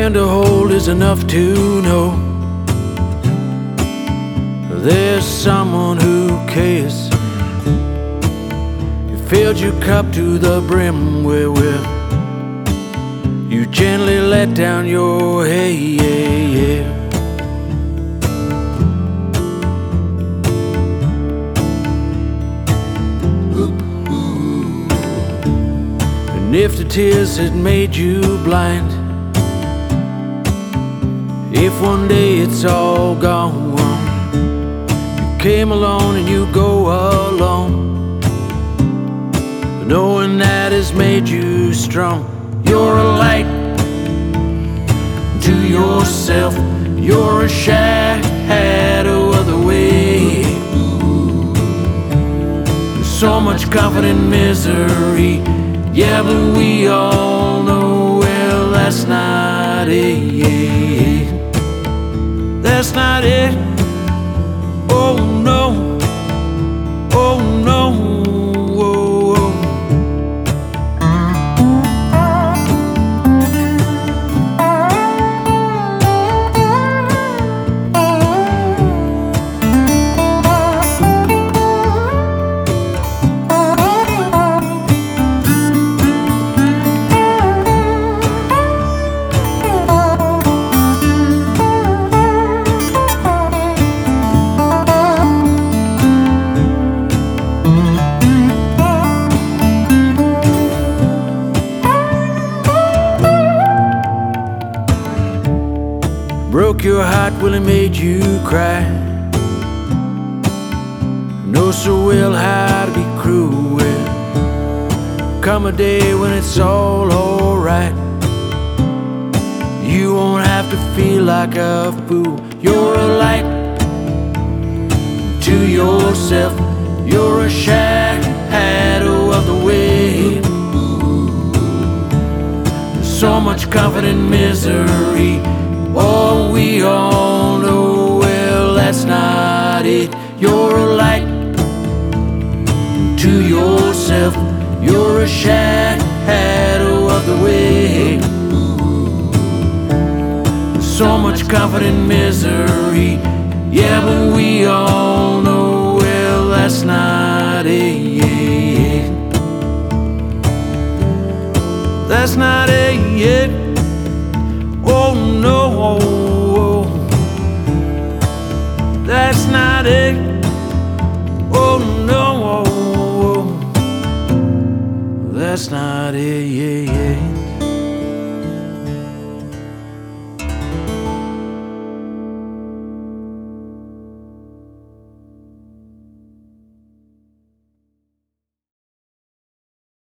hand to hold is enough to know there's someone who cares. You filled your cup to the brim wherewith you gently let down your head. And if the tears had made you blind, if one day it's all gone, you came alone and you go alone, knowing that has made you strong. You're a light to yourself, you're a shadow of the way. There's so much comfort in misery, yeah, but we all know, well, that's not it. That's not it. Oh no, oh no, oh, oh. Broke your heart, well, it made you cry. Know so well how to be cruel. Come a day when it's all alright, you won't have to feel like a fool. You're a light to yourself, you're a shadow of the way. There's so much comfort in misery, oh, we all know, well, that's not it. You're a light to yourself, you're a shadow of the way. There's so much comfort in misery, yeah, but we all know, well, that's not it. That's not it. Oh no, that's not it. Oh no, that's not it.